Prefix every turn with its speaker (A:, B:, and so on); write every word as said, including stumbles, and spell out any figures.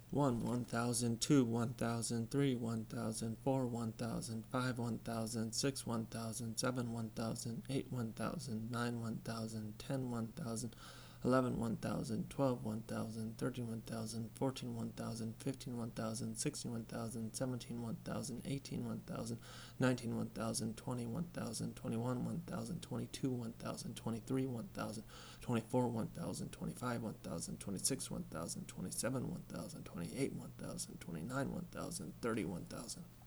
A: one, one thousand two, one thousand three, one thousand four, one thousand five, one thousand six, one thousand seven, one thousand eight, one thousand nine, one thousand ten, one thousand eleven, one thousand twelve, one thousand thirteen, one thousand fourteen, one thousand fifteen, one thousand sixteen, one thousand seventeen, one thousand eighteen, one thousand nineteen, one thousand twenty, one thousand twenty-one, one thousand twenty-two, one thousand twenty-three, one thousand twenty-four, one thousand twenty-five, one thousand twenty-six, one thousand twenty-seven, one thousand twenty-eight, one thousand twenty-nine, one thousand thirty, one thousand.